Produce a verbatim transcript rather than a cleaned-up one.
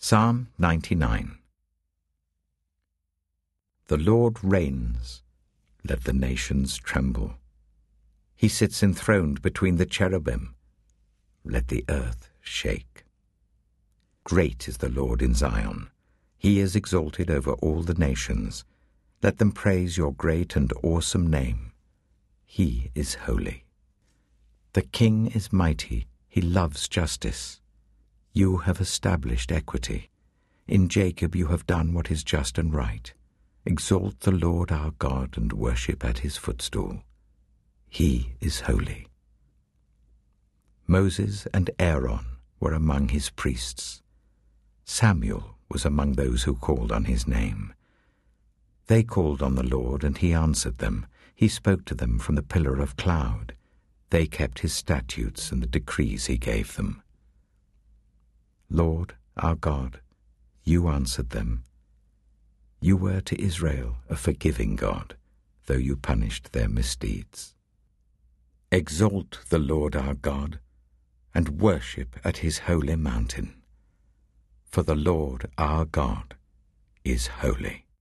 Psalm ninety-nine. The Lord reigns, let the nations tremble. He sits enthroned between the cherubim, let the earth shake. Great is the Lord in Zion, he is exalted over all the nations. Let them praise your great and awesome name. He is holy. The King is mighty, he loves justice. You have established equity. In Jacob you have done what is just and right. Exalt the Lord our God and worship at his footstool. He is holy. Moses and Aaron were among his priests. Samuel was among those who called on his name. They called on the Lord, and he answered them. He spoke to them from the pillar of cloud. They kept his statutes and the decrees he gave them. Lord, our God, you answered them. You were to Israel a forgiving God, though you punished their misdeeds. Exalt the Lord our God, and worship at his holy mountain. For the Lord our God is holy.